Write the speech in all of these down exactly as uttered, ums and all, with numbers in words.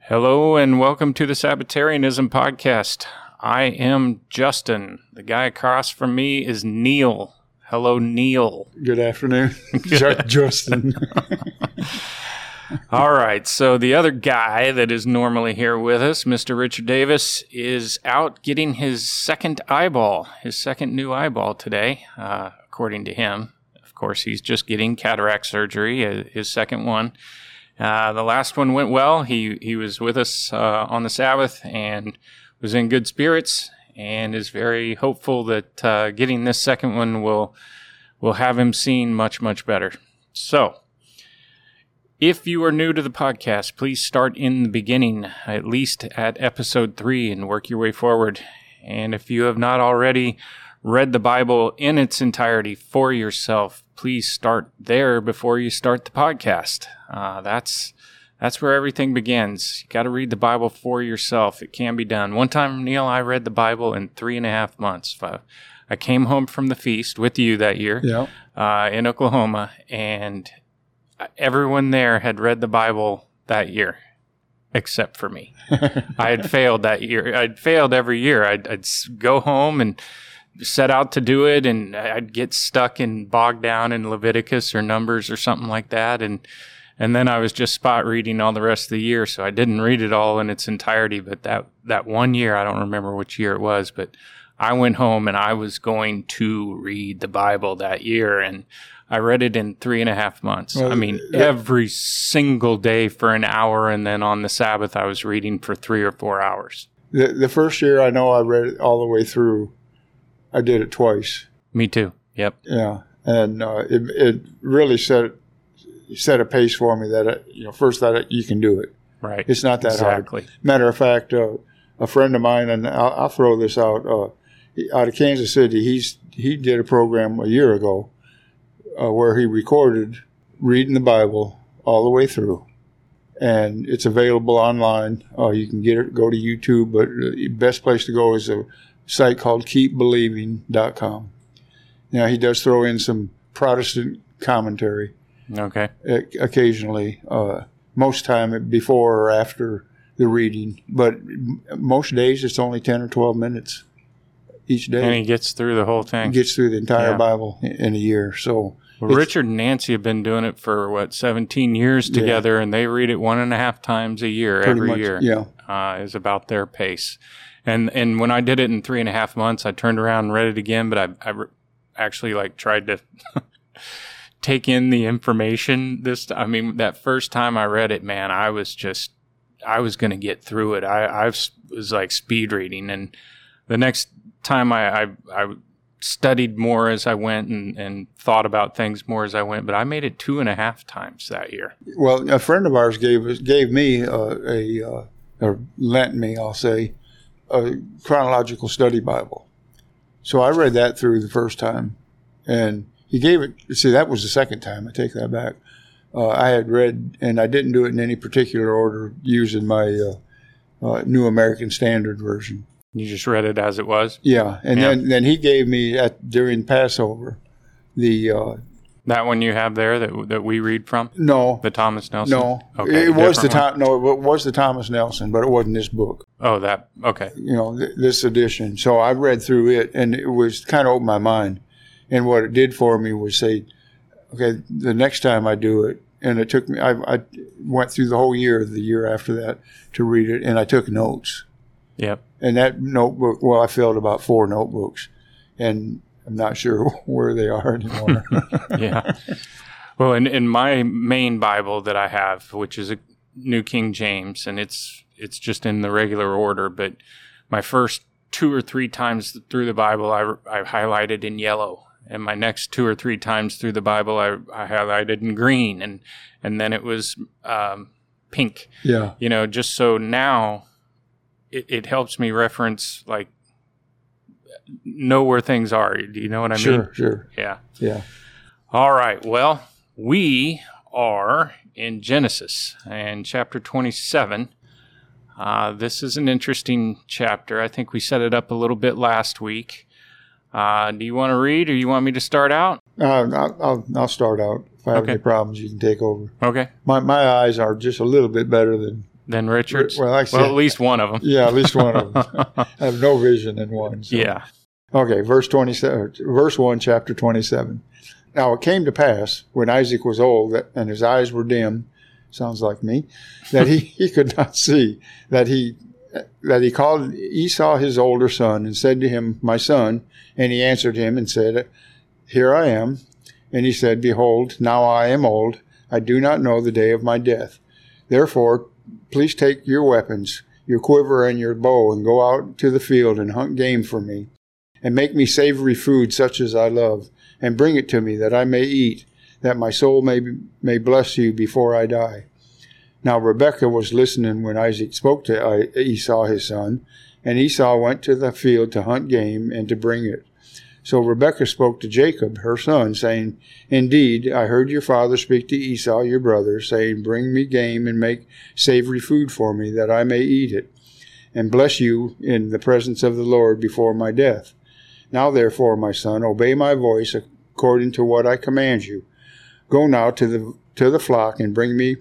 Hello and welcome to the Sabbatarianism Podcast. I am Justin. The guy across from me is Neil. Hello, Neil. Good afternoon, Justin. All right, so the other guy that is normally here with us, Mister Richard Davis, is out getting his second eyeball, his second new eyeball today, uh, according to him. Of course, he's just getting cataract surgery, uh, his second one. Uh, the last one went well. He he was with us uh, on the Sabbath and was in good spirits and is very hopeful that uh, getting this second one will will have him seeing much, much better. So, if you are new to the podcast, please start in the beginning, at least at episode three, and work your way forward. And if you have not already read the Bible in its entirety for yourself, please start there before you start the podcast. Uh, that's that's where everything begins. You got to read the Bible for yourself. It can be done. One time, Neil, I read the Bible in three and a half months. I, I came home from the feast with you that year yeah. uh, in Oklahoma, and everyone there had read the Bible that year, except for me. I had failed that year. I'd failed every year. I'd, I'd go home and set out to do it, and I'd get stuck and bogged down in Leviticus or Numbers or something like that, and and then I was just spot reading all the rest of the year, so I didn't read it all in its entirety. But that that one year, I don't remember which year it was, but I went home and I was going to read the Bible that year, and I read it in three and a half months. Well, I mean, every single day for an hour, and then on the Sabbath, I was reading for three or four hours. The, the first year, I know I read it all the way through. I did it twice. Me too. Yep. Yeah, and uh, it it really set set a pace for me that I, you know first that you can do it. Right. It's not that exactly. hard. Matter of fact, uh, a friend of mine, and I'll, I'll throw this out, uh, out of Kansas City. He's he did a program a year ago uh, where he recorded reading the Bible all the way through, and it's available online. Uh, you can get it. Go to YouTube, but the best place to go is a site called keep believing dot com. Now, he does throw in some Protestant commentary. Okay. Occasionally, uh, most time before or after the reading, but most days it's only ten or twelve minutes each day. And he gets through the whole thing. He gets through the entire yeah. Bible in a year. So well, Richard and Nancy have been doing it for, what, seventeen years together, yeah. and they read it one and a half times a year, Pretty every much, year. Yeah. Uh, is about their pace. And and when I did it in three and a half months, I turned around and read it again, but I, I re- actually like tried to take in the information. This, I mean, that first time I read it, man, I was just, I was going to get through it. I, I was like speed reading. And the next time I, I, I studied more as I went and, and thought about things more as I went, but I made it two and a half times that year. Well, a friend of ours gave us, gave me uh, a, uh, or lent me, I'll say, a chronological study Bible. So I read that through the first time, and he gave it, see, that was the second time. I take that back. Uh, I had read, and I didn't do it in any particular order using my uh, uh, New American Standard Version. You just read it as it was? Yeah, and yeah. then then he gave me, at during Passover, the... Uh, that one you have there that that we read from? No. The Thomas Nelson? No. Okay, it was the Tom, No, it was the Thomas Nelson, but it wasn't this book. Oh, that, okay. You know, th- this edition. So I read through it, and it was kind of opened my mind. And what it did for me was say, okay, the next time I do it, and it took me, I, I went through the whole year, the year after that, to read it, and I took notes. Yep. And that notebook, well, I filled about four notebooks, and I'm not sure where they are anymore. Yeah. Well, in, in my main Bible that I have, which is a New King James, and it's it's just in the regular order, but my first two or three times through the Bible, I, I highlighted in yellow. And my next two or three times through the Bible, I, I highlighted in green, and and then it was um, pink. Yeah. You know, just so now it, it helps me reference, like, know where things are. Do you know what I sure, mean? Sure, sure. Yeah. Yeah. All right. Well, we are in Genesis and chapter twenty-seven. Uh, this is an interesting chapter. I think we set it up a little bit last week. Uh, do you want to read, or you want me to start out? Uh, I'll, I'll, I'll start out. If I have okay. any problems, you can take over. Okay. My my eyes are just a little bit better than Than Richard's? Well, I said, well, at least one of them. Yeah, at least one of them. I have no vision in one. So. Yeah. Okay, verse twenty-seven, verse one, chapter twenty-seven. Now it came to pass, when Isaac was old that, and his eyes were dim, sounds like me, that he, he could not see, that he that he called Esau his older son, and said to him, My son. And he answered him and said, Here I am. And he said, Behold, now I am old. I do not know the day of my death. Therefore, please take your weapons, your quiver and your bow, and go out to the field and hunt game for me, and make me savory food such as I love, and bring it to me that I may eat, that my soul may may bless you before I die. Now Rebekah was listening when Isaac spoke to Esau his son, and Esau went to the field to hunt game and to bring it. So Rebekah spoke to Jacob, her son, saying, Indeed, I heard your father speak to Esau, your brother, saying, Bring me game and make savory food for me, that I may eat it, and bless you in the presence of the Lord before my death. Now therefore, my son, obey my voice according to what I command you. Go now to the to the flock and bring me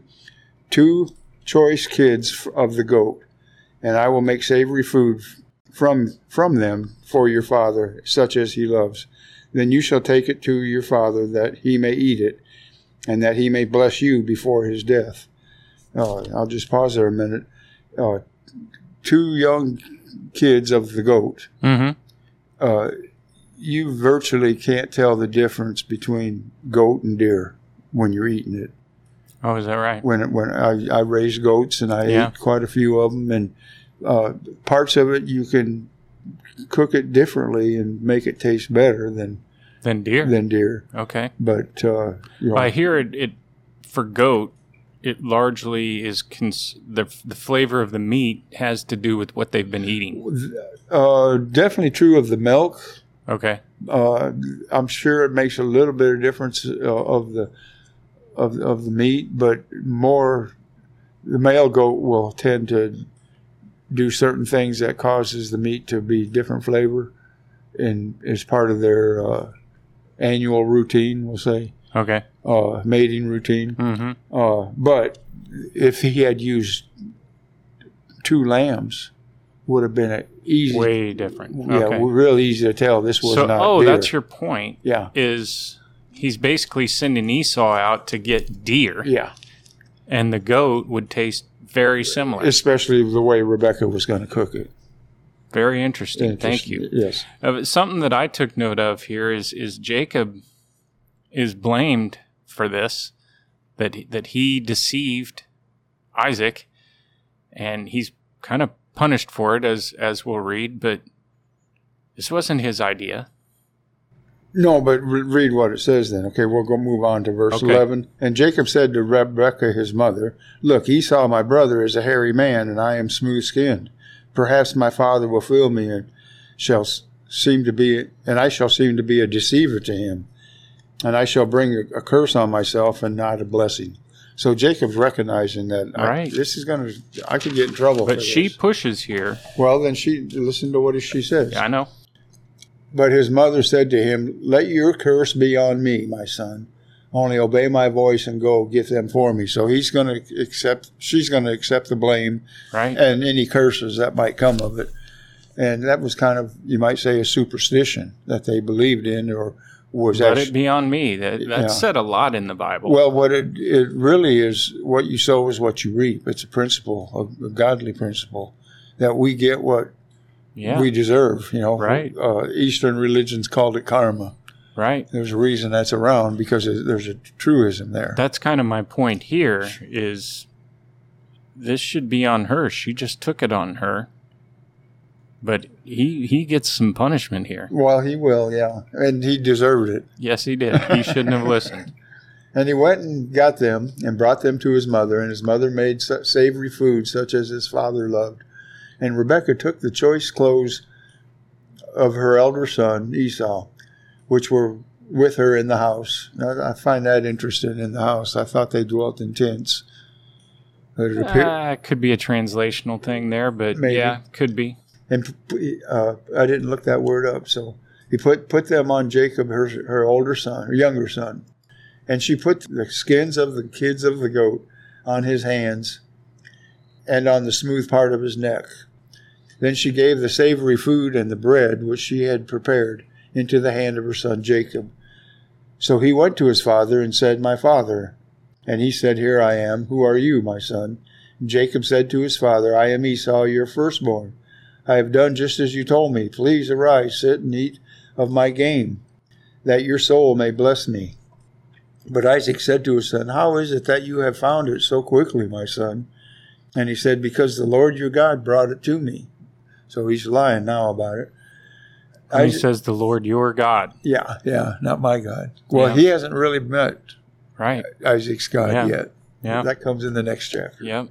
two choice kids of the goat, and I will make savory food from from them for your father, such as he loves. Then you shall take it to your father, that he may eat it, and that he may bless you before his death. Uh, I'll just pause there a minute. Uh, two young kids of the goat. Mm-hmm. Uh, you virtually can't tell the difference between goat and deer when you're eating it. Oh, is that right? When when I, I raised goats and I Yeah. ate quite a few of them, and uh, parts of it you can cook it differently and make it taste better than Than deer? than deer. Okay. But uh, you know, I hear it, it for goat, it largely is cons- the the flavor of the meat has to do with what they've been eating. uh, definitely true of the milk. Okay. Uh, I'm sure it makes a little bit of difference uh, of the of of the meat, but more the male goat will tend to do certain things that causes the meat to be different flavor, and as part of their uh, annual routine, we'll say, Okay. uh, mating routine. Mm-hmm. Uh, but if he had used two lambs, would have been a easy, Way different. yeah, Okay. real easy to tell this was So, not oh, deer. that's your point. Yeah, Is he's basically sending Esau out to get deer, yeah. and the goat would taste very similar. Especially the way Rebecca was going to cook it. Very interesting. Thank you. Yes. Uh, something that I took note of here is is Jacob is blamed for this, that he, that he deceived Isaac, and he's kind of punished for it, as as we'll read. But this wasn't his idea. No, but re- read what it says then. Okay, we'll go move on to verse Okay. eleven. And Jacob said to Rebekah his mother, Look, Esau my brother is a hairy man, and I am smooth-skinned. Perhaps my father will feel me, and shall s- seem to be, and I shall seem to be a deceiver to him, and I shall bring a, a curse on myself and not a blessing. So Jacob's recognizing that I- Right. this is going to, I could get in trouble. But for she this. pushes here. Well, then she listen to what she says. I know. But his mother said to him, Let your curse be on me, my son. Only obey my voice and go get them for me. So he's going to accept, she's going to accept the blame Right. and any curses that might come of it. And that was kind of, you might say, a superstition that they believed in, or was Let actually, it be on me. That that Yeah. said a lot in the Bible. well, what it, it really is, what you sow is what you reap. It's a principle, a, a godly principle, that we get what yeah. we deserve. You know, Right. Uh, Eastern religions called it karma. right. There's a reason that's around, because there's a truism there. That's kind of my point here. Is this should be on her? She just took it on her. But he he gets some punishment here. Well, he will, yeah. And he deserved it. Yes, he did. He shouldn't have listened. And he went and got them and brought them to his mother, and his mother made sa- savory food such as his father loved. And Rebekah took the choice clothes of her elder son, Esau, which were with her in the house. I, I find that interesting, in the house. I thought they dwelt in tents. But it appeared, Uh, could be a translational thing there, but Maybe. yeah, could be. and uh, I didn't look that word up, so he put, put them on Jacob, her, her older son, her younger son. And she put the skins of the kids of the goat on his hands and on the smooth part of his neck. Then she gave the savory food and the bread which she had prepared into the hand of her son Jacob. So he went to his father and said, My father. And he said, Here I am. Who are you, my son? And Jacob said to his father, I am Esau, your firstborn. I have done just as you told me. Please arise, sit and eat of my game, that your soul may bless me. But Isaac said to his son, How is it that you have found it so quickly, my son? And he said, Because the Lord your God brought it to me. So he's lying now about it. And Isaac, he says, the Lord your God. Yeah, yeah, not my God. Well, Yeah. he hasn't really met Right. Isaac's God Yeah. yet. Yeah. That comes in the next chapter. Yep.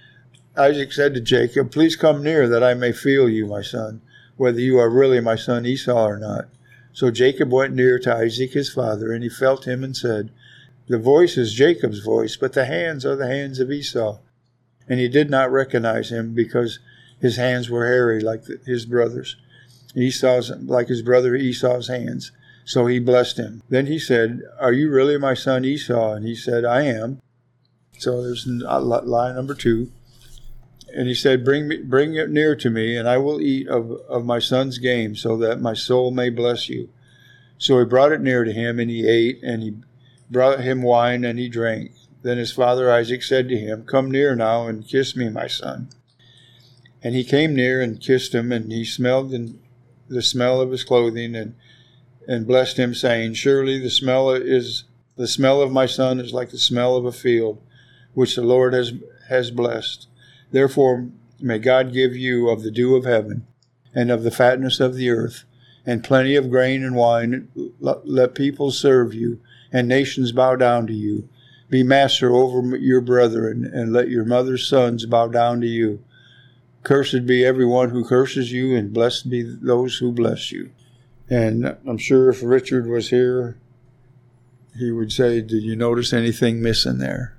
Isaac said to Jacob, Please come near that I may feel you, my son, whether you are really my son Esau or not. So Jacob went near to Isaac his father, and he felt him and said, The voice is Jacob's voice, but the hands are the hands of Esau. And he did not recognize him because his hands were hairy like his brother's. Esau's, like his brother Esau's hands. So he blessed him. Then he said, Are you really my son Esau? And he said, I am. So there's line number two. And he said, Bring me, bring it near to me, and I will eat of, of my son's game, so that my soul may bless you. So he brought it near to him, and he ate, and he brought him wine, and he drank. Then his father Isaac said to him, Come near now, and kiss me, my son. And he came near and kissed him, and he smelled in the smell of his clothing, and and blessed him, saying, Surely the smell is the smell of my son is like the smell of a field, which the Lord has has blessed. Therefore may God give you of the dew of heaven, and of the fatness of the earth, and plenty of grain and wine. Let people serve you, and nations bow down to you. Be master over your brethren, and let your mother's sons bow down to you. Cursed be everyone who curses you, and blessed be those who bless you. And I'm sure if Richard was here, he would say, Did you notice anything missing there?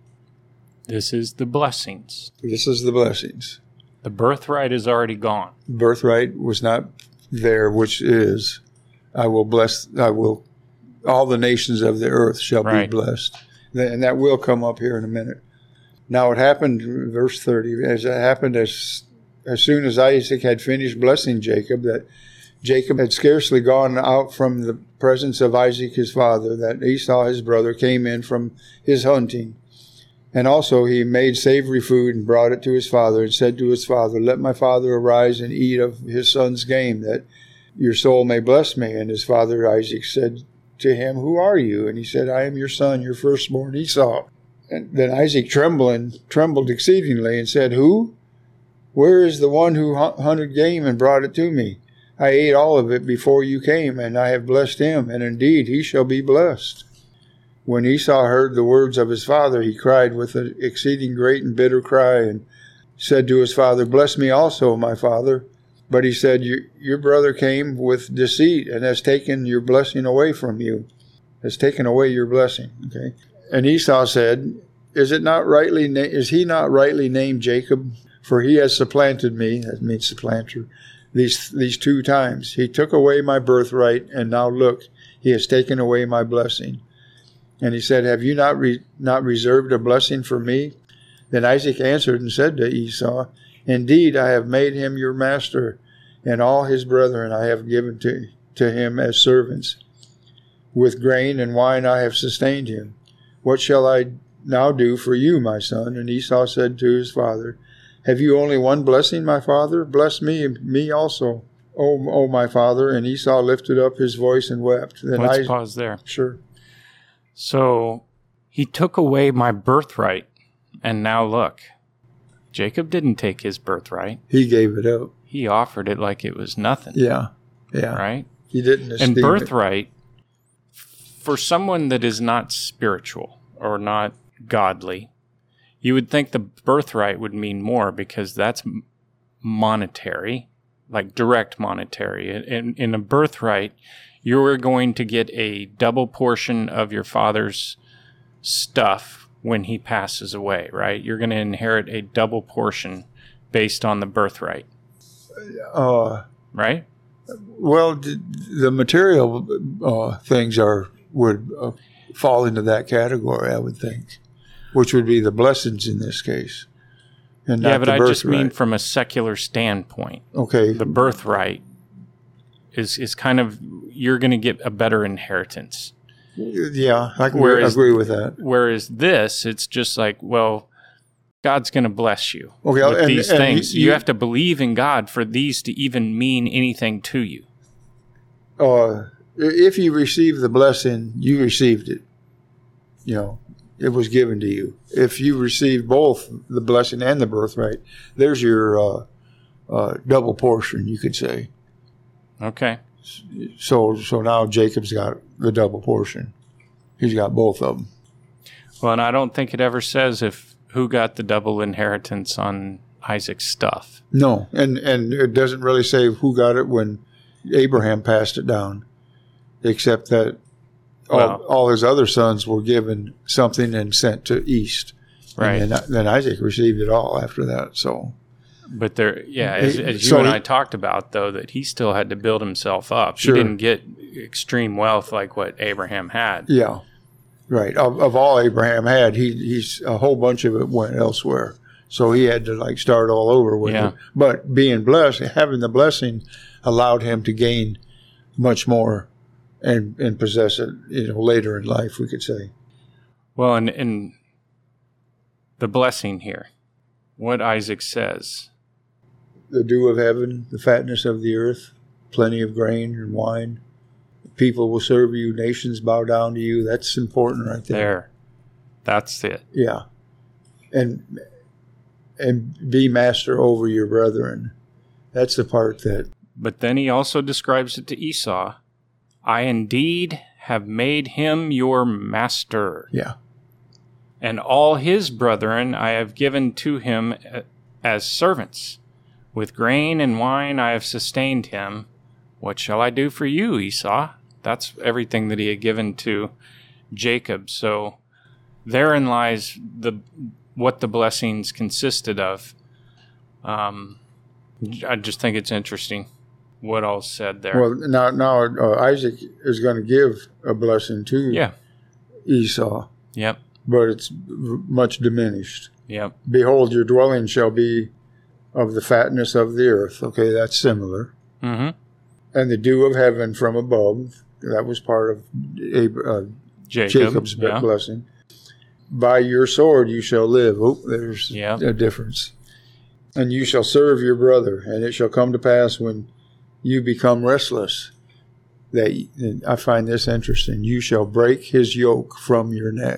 This is the blessings. This is the blessings. The birthright is already gone. Birthright was not there, which is, I will bless, I will, all the nations of the earth shall Right. be blessed. And that will come up here in a minute. Now it happened, verse thirty, as it happened as as soon as Isaac had finished blessing Jacob, that Jacob had scarcely gone out from the presence of Isaac his father, that Esau his brother came in from his hunting. And also he made savory food and brought it to his father, and said to his father, Let my father arise and eat of his son's game, that your soul may bless me. And his father Isaac said to him, Who are you? And he said, I am your son, your firstborn Esau. And then Isaac trembling, trembled exceedingly, and said, Who? Where is the one who hunted game and brought it to me? I ate all of it before you came, and I have blessed him, and indeed he shall be blessed. When Esau heard the words of his father, he cried with an exceeding great and bitter cry, and said to his father, Bless me also, my father. But he said, Your, your brother came with deceit, and has taken your blessing away from you, has taken away your blessing. Okay. And Esau said, Is it not rightly na- is he not rightly named Jacob? For he has supplanted me, that means supplanter, these these two times. He took away my birthright, and now look, he has taken away my blessing. And he said, Have you not re- not reserved a blessing for me? Then Isaac answered and said to Esau, Indeed, I have made him your master, and all his brethren I have given to, to him as servants. With grain and wine I have sustained him. What shall I now do for you, my son? And Esau said to his father, Have you only one blessing, my father? Bless me, me also, O, o my father. And Esau lifted up his voice and wept. Then Let's Isaac, pause there. Sure. So he took away my birthright, and now look. Jacob didn't take his birthright. He gave it up. He offered it like it was nothing. Yeah, yeah. Right? He didn't esteem And it. birthright, for someone that is not spiritual or not godly, you would think the birthright would mean more because that's monetary, like direct monetary. In, in a birthright, you're going to get a double portion of your father's stuff when he passes away, right? You're going to inherit a double portion based on the birthright, Uh, right? well, d- the material uh, things are would uh, fall into that category, I would think, which would be the blessings in this case. and yeah, not but the I birthright. just mean from a secular standpoint. Okay. The birthright is is kind of, you're going to get a better inheritance. Yeah, I can Whereas- agree with that. Whereas this, it's just like, well, God's going to bless you Okay, with and- these and things. you- You, have to believe in God for these to even mean anything to you. Uh, if you receive the blessing, you received it. You know, it was given to you. If you receive both the blessing and the birthright, there's your uh, uh, double portion, you could say. Okay. So, so now Jacob's got the double portion. He's got both of them. Well, and I don't think it ever says if who got the double inheritance on Isaac's stuff. No, and and it doesn't really say who got it when Abraham passed it down, except that all, Well- all his other sons were given something and sent to east. Right. And then, then Isaac received it all after that. So, But there, yeah, as, as you So and he- I talked about, though, that he still had to build himself up. Sure. He didn't get extreme wealth like what Abraham had. yeah, right. Of, of all Abraham had, he he's a whole bunch of it went elsewhere. So he had to like start all over with Yeah. it. But being blessed, having the blessing, allowed him to gain much more and and possess it, you know, later in life, we could say. Well, and, and the blessing here, what Isaac says, The dew of heaven, the fatness of the earth, plenty of grain and wine. People will serve you, nations bow down to you. That's important right there. there, that's it. Yeah. And and be master over your brethren. That's the part that, But then he also describes it to Esau. I indeed have made him your master, yeah. and all his brethren I have given to him a- as servants. With grain and wine I have sustained him. What shall I do for you, Esau? That's everything that he had given to Jacob. So therein lies the what the blessings consisted of. Um, I just think it's interesting what all's said there. Well, now, now uh, Isaac is going to give a blessing to yeah. Esau, Yep. but it's v- much diminished. Yep. Behold, your dwelling shall be of the fatness of the earth. Okay, that's similar. Mm-hmm. And the dew of heaven from above. That was part of Ab- uh, Jacob. Jacob's yeah. blessing. By your sword you shall live. Oh, there's Yeah. a difference. And you shall serve your brother, and it shall come to pass when you become restless that, and I find this interesting, you shall break his yoke from your neck.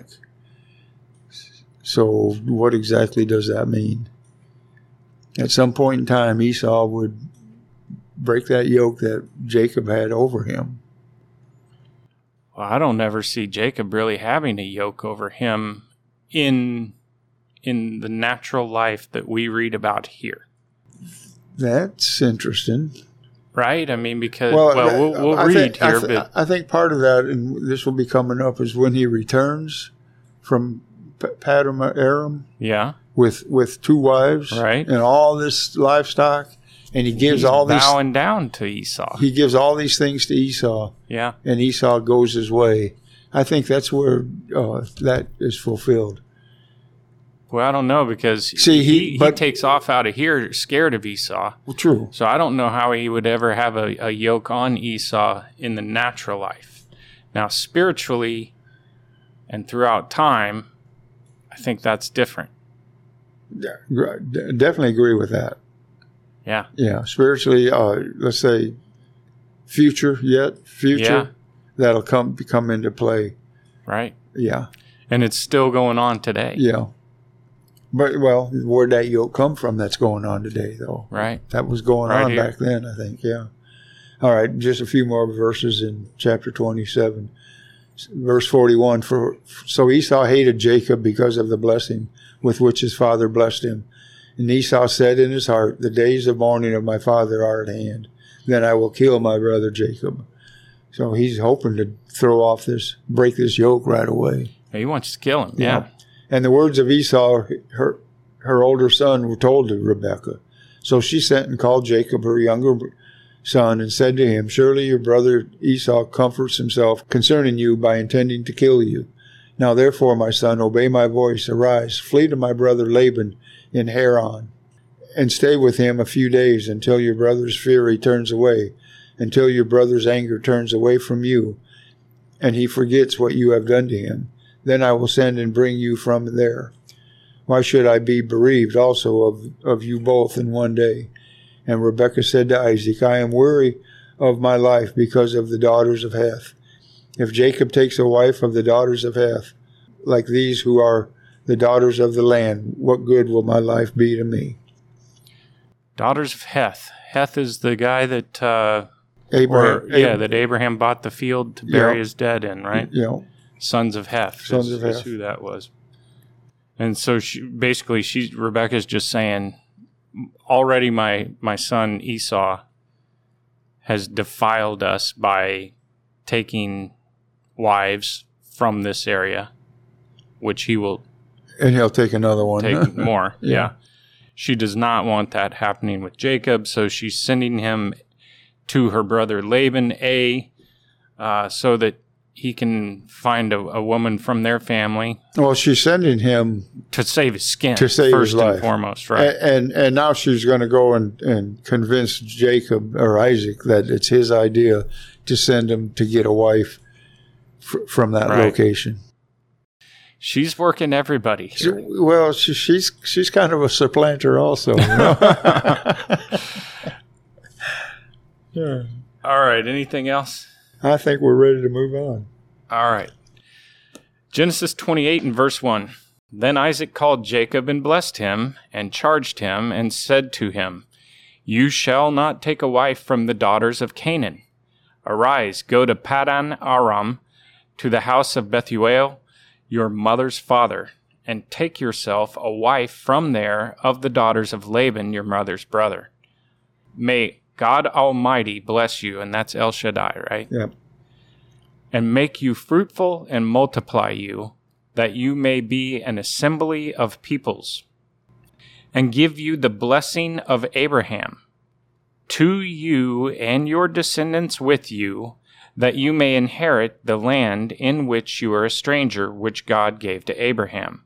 So what exactly does that mean? At some point in time, Esau would break that yoke that Jacob had over him. Well, I don't ever see Jacob really having a yoke over him in in the natural life that we read about here, That's interesting. right? I mean, because well, we'll, we'll I read think, here, I, th- but I think part of that, and this will be coming up, is when he returns from P- Padam Aram yeah, with with two wives, Right. and all this livestock, and he gives he's all these bowing down to Esau. he gives all these things to Esau, yeah, and Esau goes his way. I think that's where uh, that is fulfilled. well, I don't know because See, he- he, he but- takes off out of here scared of Esau. Well, true. So I don't know how he would ever have a, a yoke on Esau in the natural life. Now, spiritually and throughout time, I think that's different. Yeah, gr- d- definitely agree with that. Yeah. Yeah, spiritually, uh, let's say future yet, future, Yeah. that'll come come into play. Right. Yeah, And it's still going on today. yeah. But, well, where'd that yoke come from that's going on today, though? Right. That was going Right on here. back then, I think, yeah. All right, just a few more verses in chapter twenty-seven. Verse forty-one, For so Esau hated Jacob because of the blessing with which his father blessed him. And Esau said in his heart, the days of mourning of my father are at hand. Then I will kill my brother Jacob. So he's hoping to throw off this, break this yoke right away. He wants to kill him. Yeah. And the words of Esau, her her older son, were told to Rebekah. So she sent and called Jacob, her younger son, and said to him, Surely your brother Esau comforts himself concerning you by intending to kill you. Now therefore, my son, obey my voice. Arise, flee to my brother Laban in Haran, and stay with him a few days until your brother's fury turns away, until your brother's anger turns away from you, and he forgets what you have done to him. Then I will send and bring you from there. Why should I be bereaved also of, of you both in one day? And Rebekah said to Isaac, I am weary of my life because of the daughters of Heth. If Jacob takes a wife of the daughters of Heth, like these who are the daughters of the land, what good will my life be to me? Daughters of Heth. Heth is the guy that, uh, Abraham, or, yeah, that Abraham bought the field to bury yeah. his dead in, right? Yeah. Sons of Heth. Sons is, of Heth. Is who that was. And so she, basically, she Rebekah's just saying, already my, my son Esau has defiled us by taking wives from this area, which he will and he'll take another one. take more. Yeah. yeah. She does not want that happening with Jacob, so she's sending him to her brother Laban, A, uh, so that he can find a, a woman from their family. Well, she's sending him to save his skin, to save first his life. and foremost, right? And, and and now she's going to go and, and convince Jacob or Isaac that it's his idea to send him to get a wife f- from that right. location. She's working everybody here. She, well, she, she's she's kind of a supplanter also. You know? Yeah. All right. Anything else? I think we're ready to move on. All right. Genesis twenty-eight and verse one. Then Isaac called Jacob and blessed him and charged him and said to him, You shall not take a wife from the daughters of Canaan. Arise, go to Paddan Aram, to the house of Bethuel, your mother's father, and take yourself a wife from there of the daughters of Laban, your mother's brother. May God Almighty bless you, and that's El Shaddai, right? Yep. And make you fruitful and multiply you, that you may be an assembly of peoples, and give you the blessing of Abraham, to you and your descendants with you, that you may inherit the land in which you are a stranger, which God gave to Abraham.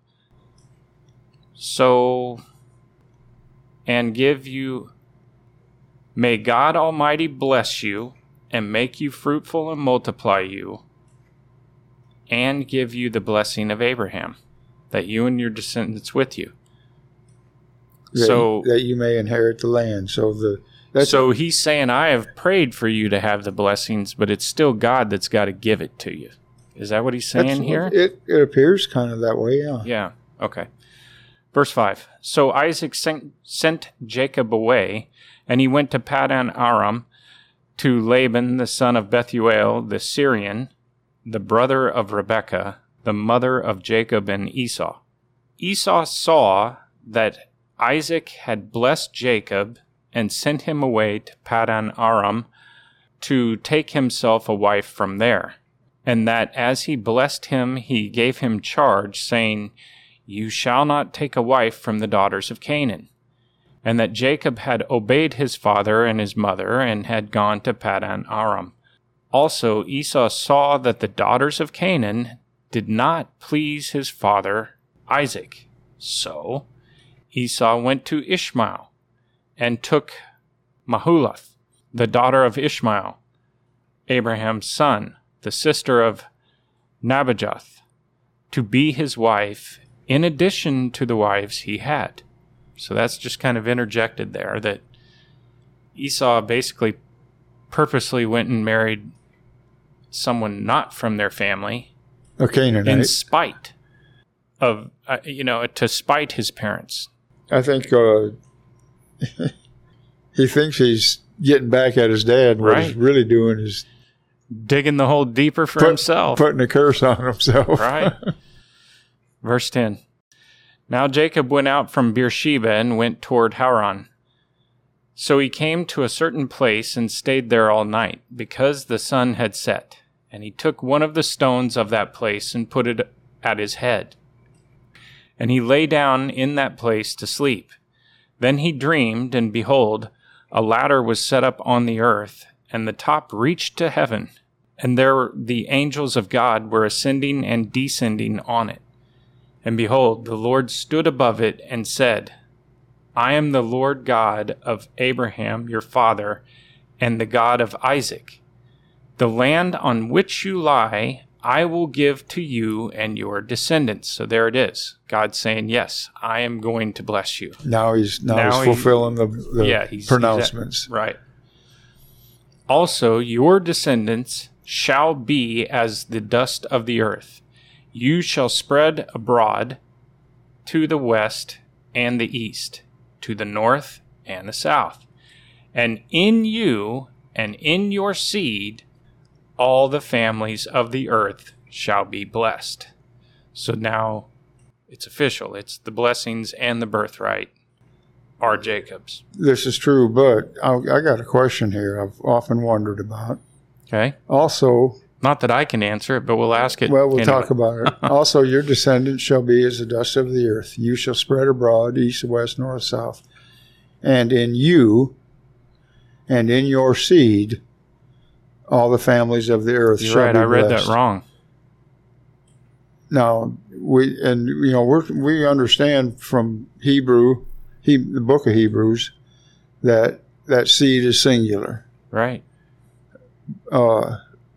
So, and give you, may God Almighty bless you, and make you fruitful and multiply you, and give you the blessing of Abraham, that you and your descendants with you. That, so that you may inherit the land. So the that's so he's saying, I have prayed for you to have the blessings, but it's still God that's got to give it to you. Is that what he's saying here? It, it appears kind of that way, yeah. Yeah, okay. Verse five. So Isaac sent, sent Jacob away, and he went to Paddan Aram, to Laban, the son of Bethuel, the Syrian, the brother of Rebekah, the mother of Jacob and Esau. Esau saw that Isaac had blessed Jacob and sent him away to Paddan Aram to take himself a wife from there, and that as he blessed him, he gave him charge, saying, You shall not take a wife from the daughters of Canaan. And that Jacob had obeyed his father and his mother, and had gone to Paddan Aram. Also Esau saw that the daughters of Canaan did not please his father Isaac. So Esau went to Ishmael, and took Mahulath, the daughter of Ishmael, Abraham's son, the sister of Nabajoth, to be his wife, in addition to the wives he had. So that's just kind of interjected there, that Esau basically purposely went and married someone not from their family, a Canaanite, in spite of, uh, you know, to spite his parents. I think uh, he thinks he's getting back at his dad. What Right. he's really doing is Digging the hole deeper for put- himself. putting a curse on himself. Right. Verse ten. Now Jacob went out from Beersheba and went toward Haran. So he came to a certain place and stayed there all night, because the sun had set. And he took one of the stones of that place and put it at his head. And he lay down in that place to sleep. Then he dreamed, and behold, a ladder was set up on the earth, and the top reached to heaven. And there the angels of God were ascending and descending on it. And behold, the Lord stood above it and said, I am the Lord God of Abraham your father, and the God of Isaac. The land on which you lie I will give to you and your descendants. So there it is. God saying, yes, I am going to bless you. Now he's now, Now he's he- fulfilling the, the yeah, he's, pronouncements. he's at- right. Also, your descendants shall be as the dust of the earth. You shall spread abroad to the west and the east, to the north and the south. And in you and in your seed, all the families of the earth shall be blessed. So now it's official. It's the blessings and the birthright are Jacob's. This is true, but I, I got a question here I've often wondered about. Okay? Also, Not that I can answer it, but we'll ask it. well, we'll anyway. talk about it. Also, your descendants shall be as the dust of the earth. You shall spread abroad, east, west, north, south. And in you and in your seed, all the families of the earth You're shall right. be I read blessed. that wrong. Now, we and you know we we understand from Hebrew, he, the book of Hebrews, that that seed is singular. Right. Uh,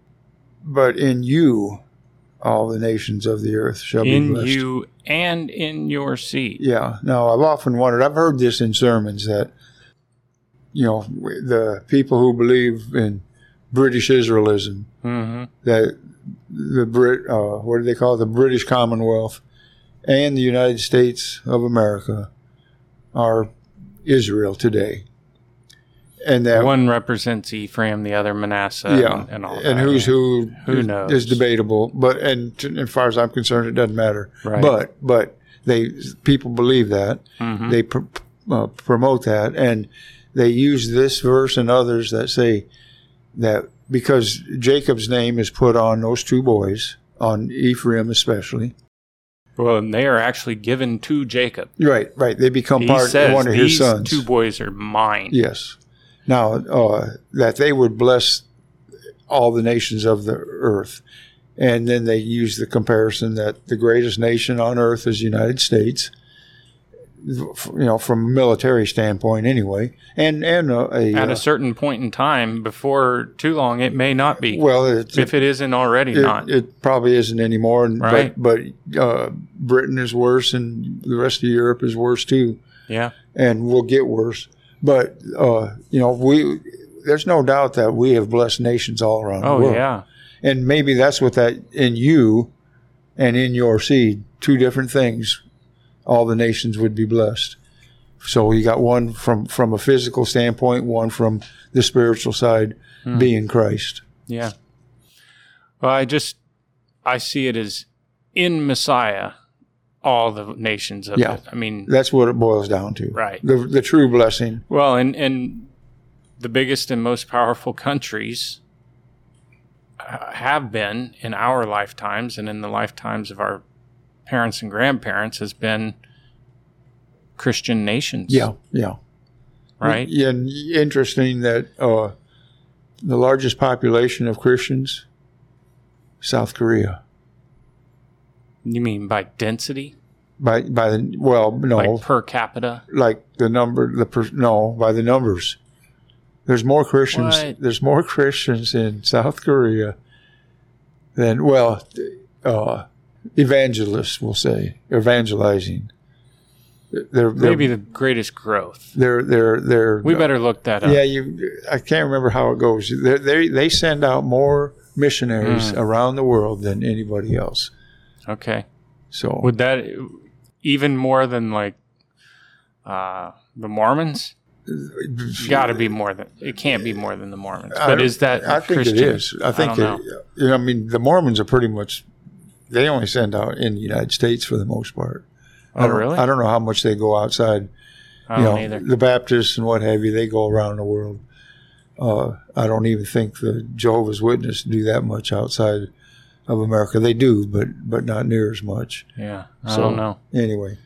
but in you, all the nations of the earth shall be In blessed. you and in your seed. Yeah. Now, I've often wondered. I've heard this in sermons that you know the people who believe in British Israelism, Mm-hmm. that the Brit, uh, what do they call it, the British Commonwealth, and the United States of America are Israel today, and that One represents Ephraim, the other Manasseh, yeah, and, and all and that. who's yeah. who, Who is, knows? is debatable. But and t- as far as I'm concerned, it doesn't matter. Right. But but they people believe that Mhm. they pr- uh, promote that, and they use this verse and others that say that because Jacob's name is put on those two boys, on Ephraim especially. Well, and they are actually given to Jacob. Right, right. They become He part says, of one of these his sons. two boys are mine. Yes. Now, uh, that they would bless all the nations of the earth. And then they use the comparison that the greatest nation on earth is the United States, you know, from a military standpoint anyway. And, and a, a At uh, a certain point in time, before too long, it may not be. well, it, if it isn't already it, not. it probably isn't anymore. And, Right. But, but uh, Britain is worse, and the rest of Europe is worse too. yeah. And will get worse. But uh, you know, we there's no doubt that we have blessed nations all around Oh, the world. yeah. And maybe that's what that in you and in your seed, two different things, all the nations would be blessed. So you got one from, from a physical standpoint, one from the spiritual side, Hmm. being Christ. Yeah. Well, I just, I see it as in Messiah, all the nations of Yeah. it. I mean, That's what it boils down to. Right. The the true blessing. well, and, and the biggest and most powerful countries uh, have been in our lifetimes and in the lifetimes of our parents and grandparents has been Christian nations. Yeah, yeah. Right? Yeah, and interesting that uh, the largest population of Christians, South Korea. You mean by density? By by the well, no, Like like, per capita? the number, the per, no, by the numbers. There's more Christians. What? There's more Christians in South Korea than well, uh, evangelists will say evangelizing. They're, they're Maybe the greatest growth. they're they're they're. We better look that up. Yeah, you. I can't remember how it goes. They they they send out more missionaries Mm. around the world than anybody else. Okay. So Would that even more than like uh, the Mormons? Got to be more than it can't be more than the Mormons. I But don't- is that I think Christian? it is. I think I don't it, you know, I mean, the Mormons are pretty much. They only send out in the United States for the most part. I Oh, don't, really? I don't know how much they go outside. I you don't know, either. the Baptists and what have you, they go around the world. Uh, I don't even think the Jehovah's Witnesses do that much outside of America. They do, but but not near as much. Yeah, I So, don't know. Anyway,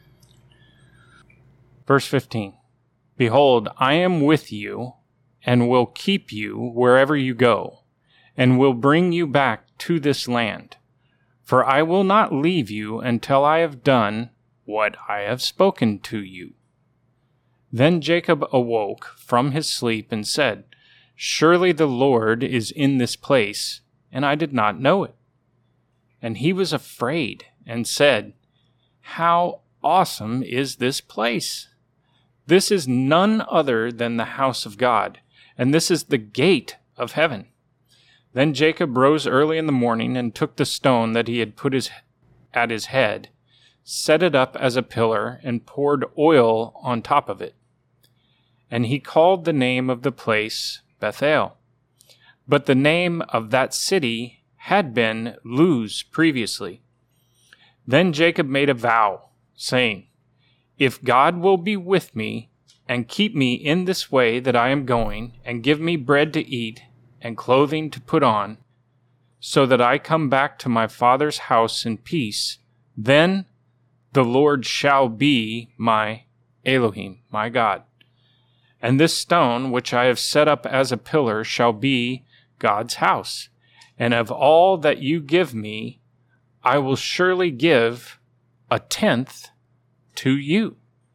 Verse fifteen. Behold, I am with you and will keep you wherever you go, and will bring you back to this land. For I will not leave you until I have done what I have spoken to you." Then Jacob awoke from his sleep and said, "Surely the Lord is in this place, and I did not know it." And he was afraid and said, "How awesome is this place! This is none other than the house of God, and this is the gate of heaven." Then Jacob rose early in the morning and took the stone that he had put his, at his head, set it up as a pillar, and poured oil on top of it. And he called the name of the place Bethel. But the name of that city had been Luz previously. Then Jacob made a vow, saying, "If God will be with me and keep me in this way that I am going, and give me bread to eat and clothing to put on, so that I come back to my father's house in peace, then the Lord shall be my Elohim, my God. And this stone which I have set up as a pillar shall be God's house. And of all that you give me, I will surely give a tenth to you."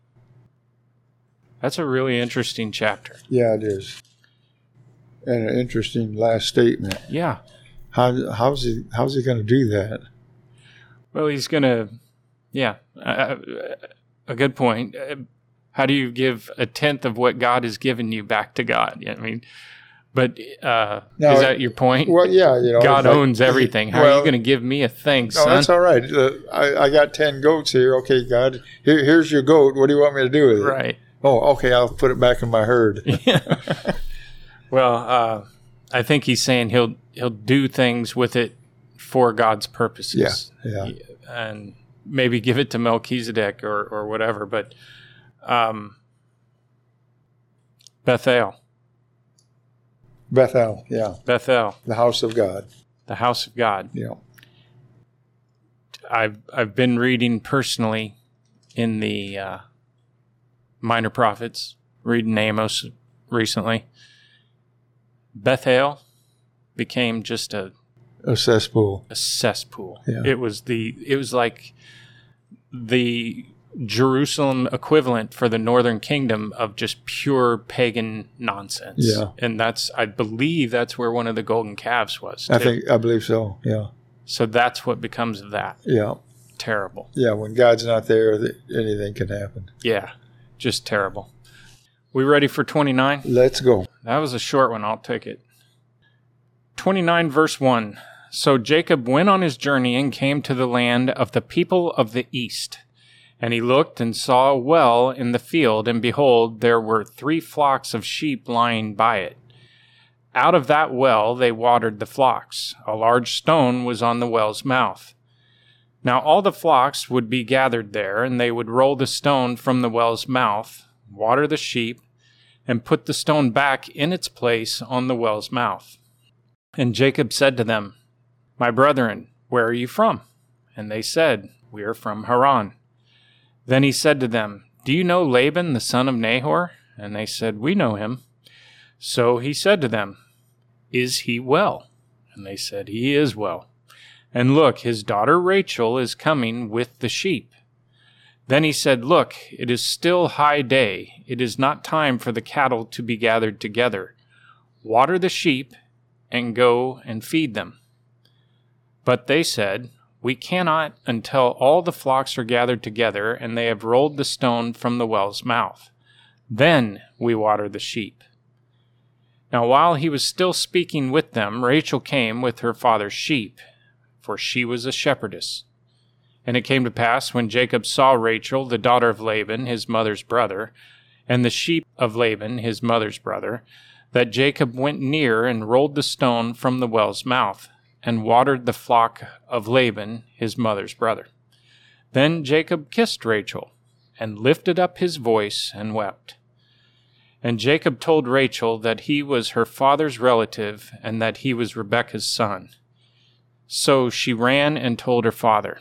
That's a really interesting chapter. Yeah, it is. And an interesting last statement. Yeah. How how's he how's he going to do that? Well, he's going to, yeah, uh, a good point. How do you give a tenth of what God has given you back to God? I mean, but uh, now, is that your point? Well, yeah, you know, God like, owns everything. How well, are you going to give me a thing, no, son? that's all right. Uh, I, I got ten goats here. Okay, God, here, here's your goat. What do you want me to do with it? Right. Oh, okay, I'll put it back in my herd. Well, uh, I think he's saying he'll he'll do things with it for God's purposes. Yeah, yeah. And maybe give it to Melchizedek or, or whatever. But um, Bethel. Bethel, yeah. Bethel. The house of God. The house of God. Yeah. I've I've been reading personally in the uh, Minor Prophets, reading Amos recently. Bethel became just a a cesspool. A cesspool. Yeah. It was the it was like the Jerusalem equivalent for the Northern Kingdom of just pure pagan nonsense. Yeah. And that's I believe that's where one of the golden calves was. Too. I think I believe so. Yeah. So that's what becomes of that. Yeah. Terrible. Yeah, when God's not there, anything can happen. Yeah. Just terrible. We ready for twenty-nine? Let's go. That was a short one. I'll take it. twenty-nine verse one. So Jacob went on his journey and came to the land of the people of the east. And he looked and saw a well in the field, and behold, there were three flocks of sheep lying by it. Out of that well they watered the flocks. A large stone was on the well's mouth. Now all the flocks would be gathered there, and they would roll the stone from the well's mouth, water the sheep, and put the stone back in its place on the well's mouth. And Jacob said to them, "My brethren, where are you from?" And they said, "We are from Haran." Then he said to them, "Do you know Laban, the son of Nahor?" And they said, "We know him." So he said to them, "Is he well?" And they said, "He is well. And look, his daughter Rachel is coming with the sheep." Then he said, "Look, it is still high day. It is not time for the cattle to be gathered together. Water the sheep and go and feed them." But they said, "We cannot until all the flocks are gathered together and they have rolled the stone from the well's mouth. Then we water the sheep." Now while he was still speaking with them, Rachel came with her father's sheep, for she was a shepherdess. And it came to pass, when Jacob saw Rachel, the daughter of Laban, his mother's brother, and the sheep of Laban, his mother's brother, that Jacob went near and rolled the stone from the well's mouth, and watered the flock of Laban, his mother's brother. Then Jacob kissed Rachel, and lifted up his voice, and wept. And Jacob told Rachel that he was her father's relative, and that he was Rebekah's son. So she ran and told her father.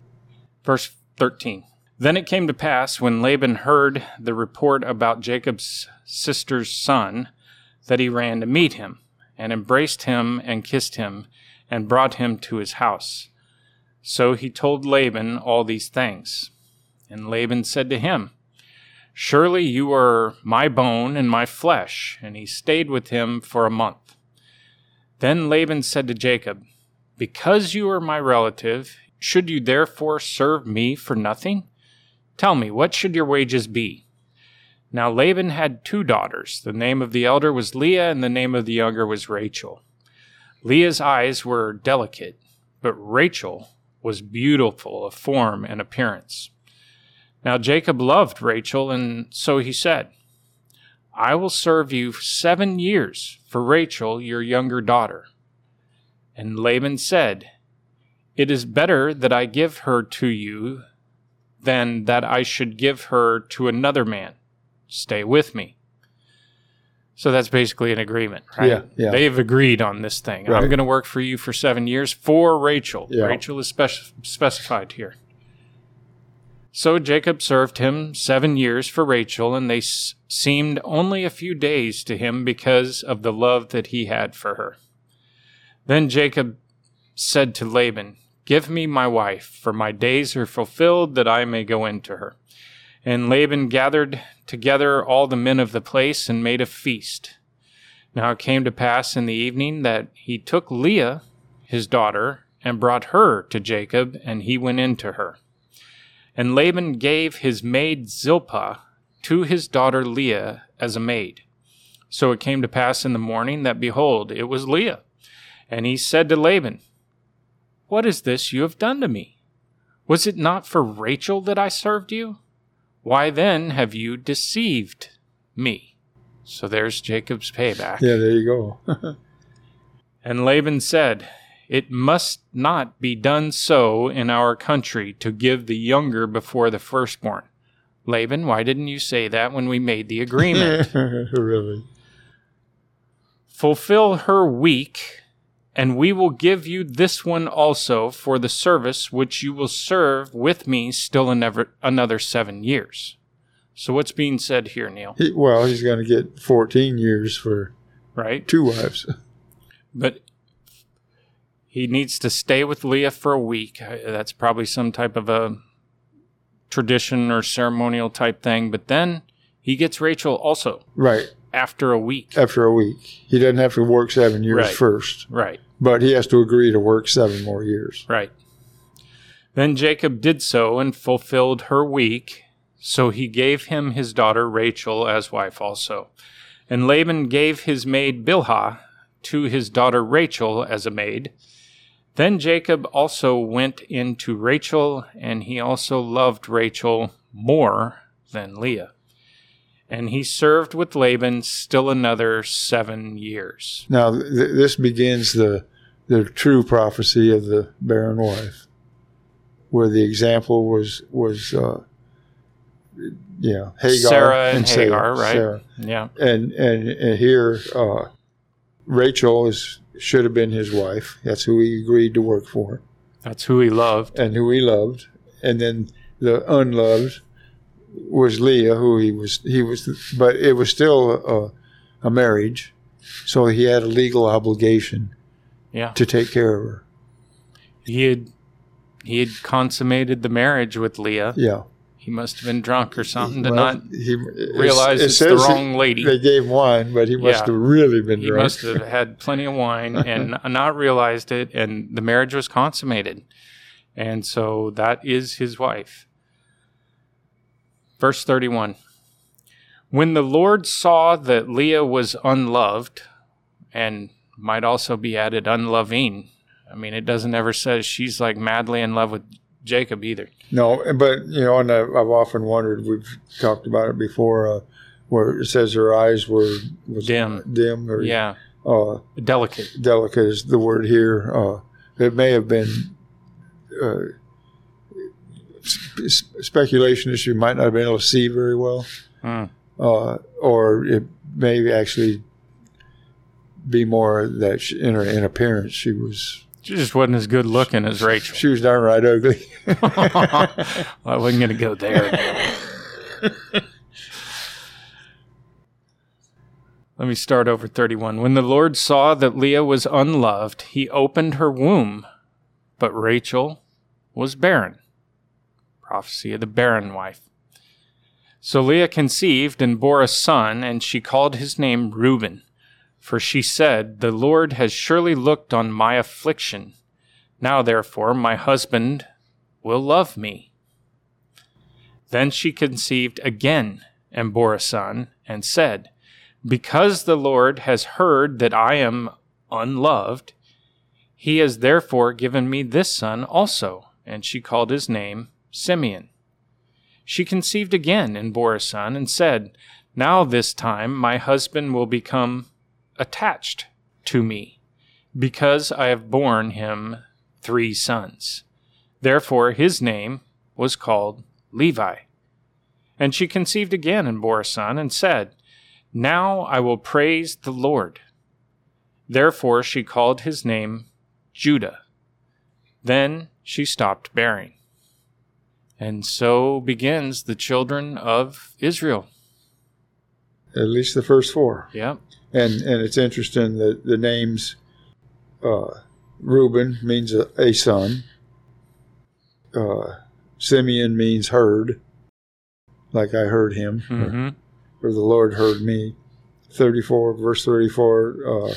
Verse thirteen. Then it came to pass, when Laban heard the report about Jacob's sister's son, that he ran to meet him, and embraced him and kissed him, and brought him to his house. So he told Laban all these things. And Laban said to him, Surely you are my bone and my flesh. And he stayed with him for a month. Then Laban said to Jacob, Because you are my relative, should you therefore serve me for nothing? Tell me, what should your wages be? Now Laban had two daughters. The name of the elder was Leah, and the name of the younger was Rachel. Leah's eyes were delicate, but Rachel was beautiful of form and appearance. Now Jacob loved Rachel, and so he said, I will serve you seven years for Rachel, your younger daughter. And Laban said, It is better that I give her to you than that I should give her to another man. Stay with me. So that's basically an agreement, right? Yeah, yeah. They've agreed on this thing. Right. I'm going to work for you for seven years for Rachel. Yeah. Rachel is spec- specified here. So Jacob served him seven years for Rachel, and they s- seemed only a few days to him because of the love that he had for her. Then Jacob said to Laban, Give me my wife, for my days are fulfilled that I may go into her. And Laban gathered together all the men of the place and made a feast. Now it came to pass in the evening that he took Leah, his daughter, and brought her to Jacob, and he went in to her. And Laban gave his maid Zilpah to his daughter Leah as a maid. So it came to pass in the morning that, behold, it was Leah. And he said to Laban, What is this you have done to me? Was it not for Rachel that I served you? Why then have you deceived me? So there's Jacob's payback. Yeah, there you go. And Laban said, It must not be done so in our country to give the younger before the firstborn. Laban, why didn't you say that when we made the agreement? Really? Fulfill her week, and we will give you this one also for the service which you will serve with me still another, another seven years. So what's being said here, Neil? He, well, he's going to get fourteen years for Right? two wives. But he needs to stay with Leah for a week. That's probably some type of a tradition or ceremonial type thing. But then he gets Rachel also. Right. After a week. After a week. He doesn't have to work seven years Right. first. Right. But he has to agree to work seven more years. Right. Then Jacob did so and fulfilled her week. So he gave him his daughter Rachel as wife also. And Laban gave his maid Bilhah to his daughter Rachel as a maid. Then Jacob also went in to Rachel, and he also loved Rachel more than Leah. And he served with Laban still another seven years. Now, th- this begins the the true prophecy of the barren wife, where the example was, was uh, yeah, Hagar Sarah and, and Hagar, Sarah, right? Sarah. Yeah. And, and, and here, uh, Rachel is should have been his wife. That's who he agreed to work for. That's who he loved. And who he loved. And then the unloved was Leah, who he was, he was, but it was still a, a marriage. So he had a legal obligation Yeah. to take care of her. He had he had consummated the marriage with Leah. Yeah. He must have been drunk or something to Well, not he, realize it it's the says wrong he- lady. They gave wine, but he must Yeah. have really been He drunk. must have had plenty of wine and not realized it, and the marriage was consummated. And so that is his wife. Verse thirty-one. When the Lord saw that Leah was unloved, and might also be added unloving, I mean, it doesn't ever say she's like madly in love with Jacob either. No, but, you know, and I've I've often wondered, we've talked about it before, uh, where it says her eyes were was Dim. dim or Yeah, uh, delicate. delicate is the word here. Uh, it may have been uh, sp- speculation that she might not have been able to see very well, Mm. uh, or it may actually be more that she, in her in appearance she was She just wasn't as good looking as Rachel. she was downright ugly. Well, I wasn't going to go there. Let me start over thirty-one. When the Lord saw that Leah was unloved, he opened her womb, but Rachel was barren. Prophecy of the barren wife. So Leah conceived and bore a son, and she called his name Reuben. For she said, the Lord has surely looked on my affliction. Now therefore my husband will love me. Then she conceived again and bore a son, and said, because the Lord has heard that I am unloved, he has therefore given me this son also. And she called his name Simeon. She conceived again and bore a son, and said, now this time my husband will become attached to me, because I have borne him three sons. Therefore his name was called Levi. And she conceived again and bore a son, and said, now I will praise the Lord. Therefore she called his name Judah. Then she stopped bearing. And so begins the children of Israel. At least the first four. Yeah. And and it's interesting that the names uh, Reuben means a, a son. Uh, Simeon means heard, like I heard him. Mm-hmm. Or the Lord heard me. thirty-four, verse thirty-four, uh,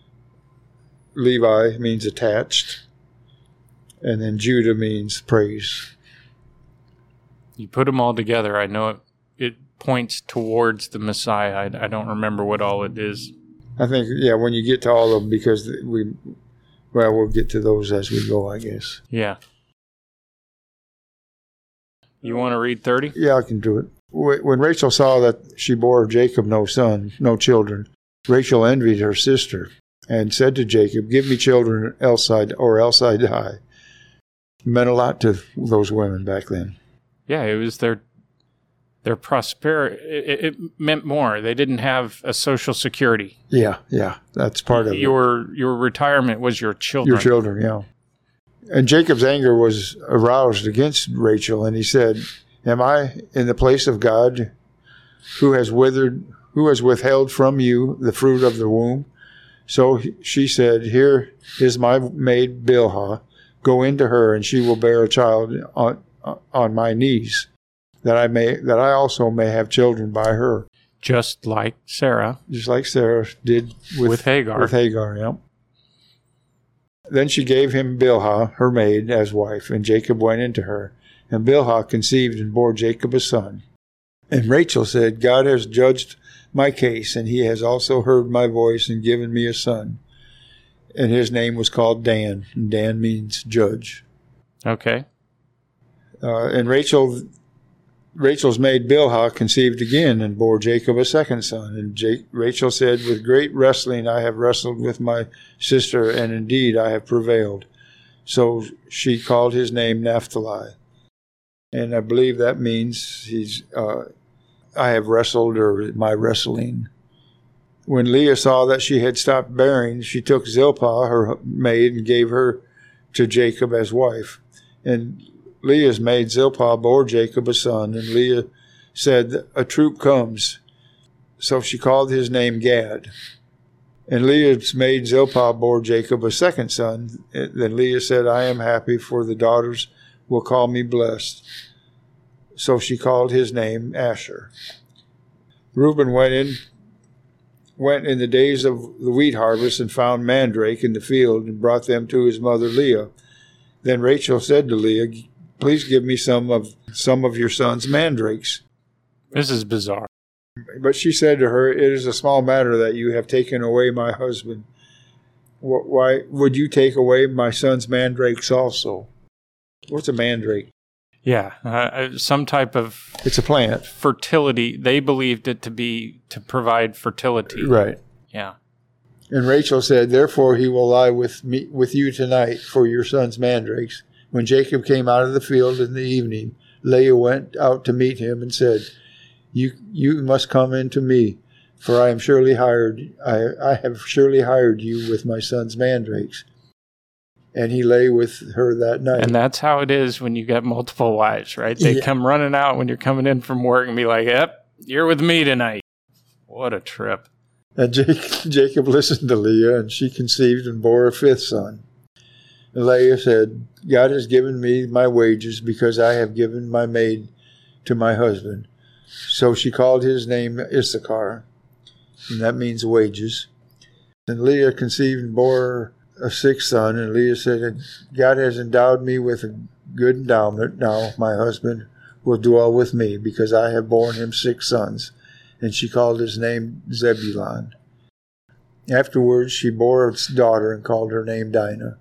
Levi means attached. And then Judah means praise. You put them all together, I know it, it points towards the Messiah. I, I don't remember what all it is. I think, yeah, when you get to all of them, because we, well, we'll get to those as we go, I guess. Yeah. You want to read thirty? Yeah, I can do it. When Rachel saw that she bore Jacob no son, no children, Rachel envied her sister and said to Jacob, give me children else I, or else I die. It meant a lot to those women back then. Yeah, it was their their prosperity. It, it meant more. They didn't have a social security. Yeah, yeah, that's part of your, it. Your retirement was your children. Your children, yeah. And Jacob's anger was aroused against Rachel, and he said, am I in the place of God, who has withered, who has withheld from you the fruit of the womb? So she said, here is my maid Bilhah. Go into her, and she will bear a child on, on my knees, that I may that I also may have children by her. Just like Sarah. Just like Sarah did with, with Hagar. With Hagar, yeah. Then she gave him Bilhah, her maid, as wife, and Jacob went into her. And Bilhah conceived and bore Jacob a son. And Rachel said, God has judged my case, and he has also heard my voice and given me a son. And his name was called Dan. And Dan means judge. Okay. Uh, and Rachel, Rachel's maid Bilhah conceived again and bore Jacob a second son. And Jake, Rachel said, with great wrestling I have wrestled with my sister, and indeed I have prevailed. So she called his name Naphtali. And I believe that means he's, uh, I have wrestled, or my wrestling. When Leah saw that she had stopped bearing, she took Zilpah, her maid, and gave her to Jacob as wife. And Leah's maid Zilpah bore Jacob a son, and Leah said, a troop comes. So she called his name Gad. And Leah's maid Zilpah bore Jacob a second son. Then Leah said, I am happy, for the daughters will call me blessed. So she called his name Asher. Reuben went in went in the days of the wheat harvest and found mandrake in the field and brought them to his mother Leah. Then Rachel said to Leah, please give me some of some of your son's mandrakes. This is bizarre. But she said to her, it is a small matter that you have taken away my husband. Why would you take away my son's mandrakes also? What's a mandrake? Yeah, uh, some type of... It's a plant. Fertility. They believed it to be to provide fertility. Right. Yeah. And Rachel said, therefore he will lie with me with you tonight for your son's mandrakes. When Jacob came out of the field in the evening, Leah went out to meet him and said, You you must come in to me, for I am surely hired. I, I have surely hired you with my son's mandrakes. And he lay with her that night. And that's how it is when you get multiple wives, right? They yeah. come running out when you're coming in from work and be like, yep, you're with me tonight. What a trip. And Jacob listened to Leah, and she conceived and bore a fifth son. And Leah said, God has given me my wages because I have given my maid to my husband. So she called his name Issachar, and that means wages. And Leah conceived and bore a sixth son, and Leah said, God has endowed me with a good endowment. Now my husband will dwell with me because I have borne him six sons. And she called his name Zebulun. Afterwards she bore a daughter and called her name Dinah.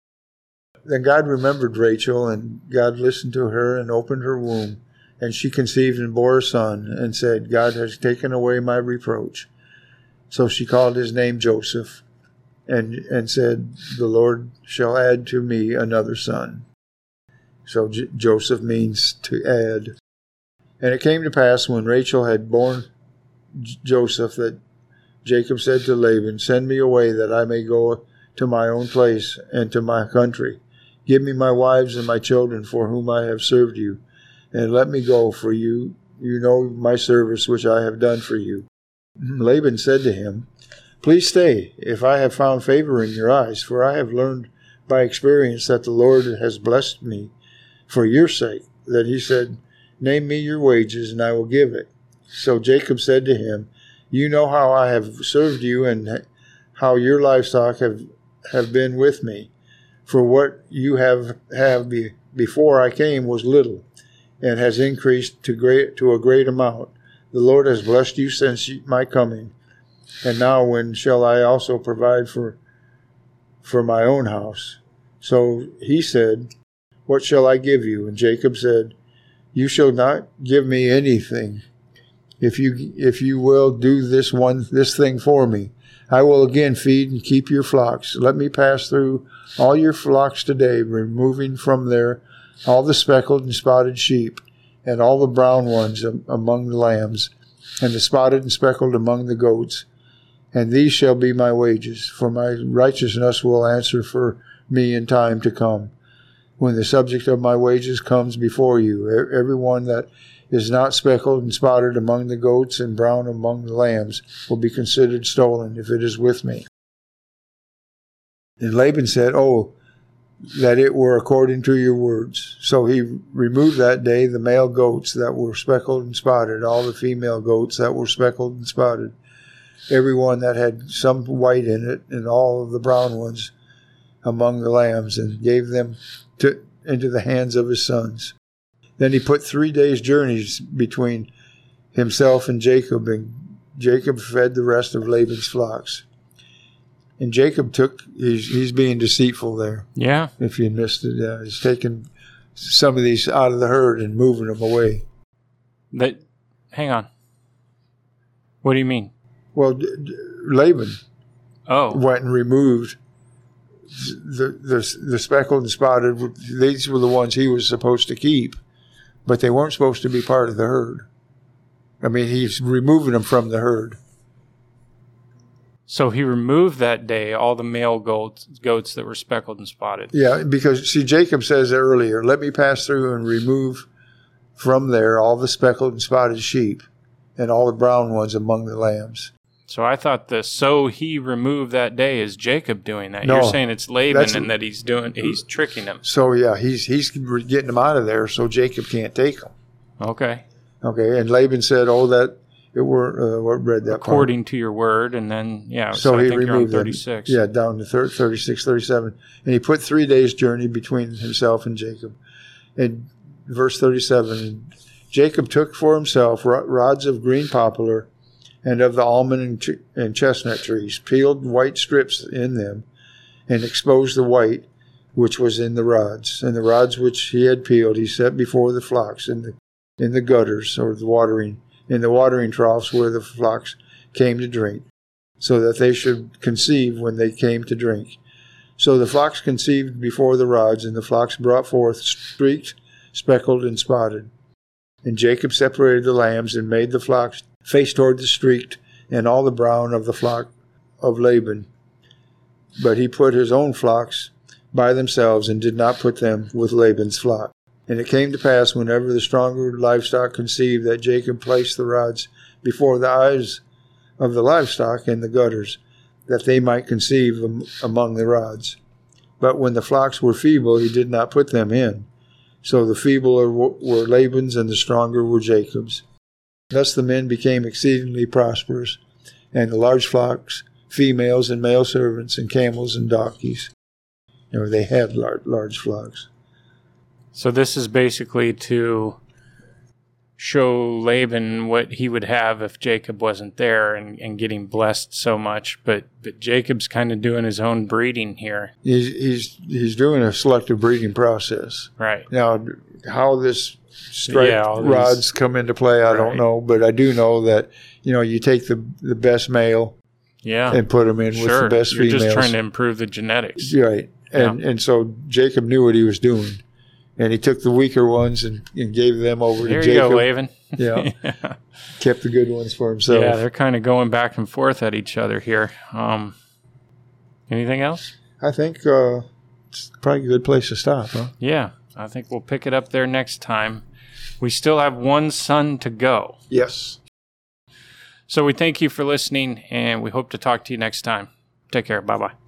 Then God remembered Rachel, and God listened to her and opened her womb. And she conceived and bore a son, and said, God has taken away my reproach. So she called his name Joseph, and, and said, the Lord shall add to me another son. So J- Joseph means to add. And it came to pass when Rachel had borne J- Joseph that Jacob said to Laban, send me away that I may go to my own place and to my country. Give me my wives and my children for whom I have served you, and let me go, for you you know my service which I have done for you. Laban said to him, please stay, if I have found favor in your eyes, for I have learned by experience that the Lord has blessed me for your sake. That he said, name me your wages, and I will give it. So Jacob said to him, you know how I have served you, and how your livestock have, have been with me. For what you have have be, before I came was little, and has increased to great to a great amount. The Lord has blessed you since my coming. And now when shall I also provide for for my own house? So he said, what shall I give you? And Jacob said, you shall not give me anything. If you if you will do this one this thing for me, I will again feed and keep your flocks. Let me pass through all your flocks today, removing from there all the speckled and spotted sheep, and all the brown ones among the lambs, and the spotted and speckled among the goats. And these shall be my wages, for my righteousness will answer for me in time to come. When the subject of my wages comes before you, every one that is not speckled and spotted among the goats and brown among the lambs will be considered stolen if it is with me. And Laban said, oh, that it were according to your words. So he removed that day the male goats that were speckled and spotted, all the female goats that were speckled and spotted, every one that had some white in it, and all of the brown ones among the lambs, and gave them to, into the hands of his sons. Then he put three days' journeys between himself and Jacob, and Jacob fed the rest of Laban's flocks. And Jacob took, he's, he's being deceitful there. Yeah. If you missed it, yeah. He's taking some of these out of the herd and moving them away. That, hang on. What do you mean? Well, D- D- Laban oh. went and removed the, the, the speckled and spotted. These were the ones he was supposed to keep, but they weren't supposed to be part of the herd. I mean, he's removing them from the herd. So he removed that day all the male goats, goats that were speckled and spotted. Yeah, because, see, Jacob says earlier, let me pass through and remove from there all the speckled and spotted sheep and all the brown ones among the lambs. So I thought the so he removed that day is Jacob doing that. No, You're saying it's Laban that's, and that he's doing he's tricking him. So, yeah, he's he's getting them out of there so Jacob can't take them. Okay. Okay, and Laban said, oh, that... It were uh, what read that according part. to your word, and then yeah. So, so I he think removed you're on thirty-six. Them, yeah, down to thirty-six, thirty-seven, and he put three days' journey between himself and Jacob. And verse thirty-seven, Jacob took for himself rods of green poplar, and of the almond and, ch- and chestnut trees, peeled white strips in them, and exposed the white which was in the rods. And the rods which he had peeled, he set before the flocks in the in the gutters or the watering. in the watering troughs where the flocks came to drink, so that they should conceive when they came to drink. So the flocks conceived before the rods, and the flocks brought forth streaked, speckled, and spotted. And Jacob separated the lambs and made the flocks face toward the streaked, and all the brown of the flock of Laban. But he put his own flocks by themselves, and did not put them with Laban's flock. And it came to pass, whenever the stronger livestock conceived, that Jacob placed the rods before the eyes of the livestock in the gutters, that they might conceive among the rods. But when the flocks were feeble, he did not put them in. So the feebler were Laban's, and the stronger were Jacob's. Thus the men became exceedingly prosperous, and the large flocks, females and male servants, and camels and donkeys. You know, they had large, large flocks. So this is basically to show Laban what he would have if Jacob wasn't there, and, and getting blessed so much. But but Jacob's kind of doing his own breeding here. He's he's he's doing a selective breeding process. Right. Now, how this striped Yeah, all these- rods come into play, I don't Right. know, but I do know that, you know, you take the the best male Yeah. and put them in sure. with the best You're females. just trying to improve the genetics. Right. And and so Jacob knew what he was doing. And he took the weaker ones and, and gave them over Here to you Jacob. go, Laban. Yeah. yeah. Kept the good ones for himself. Yeah, they're kind of going back and forth at each other here. Um, anything else? I think uh, it's probably a good place to stop, huh? Yeah, I think we'll pick it up there next time. We still have one son to go. Yes. So we thank you for listening, and we hope to talk to you next time. Take care. Bye-bye.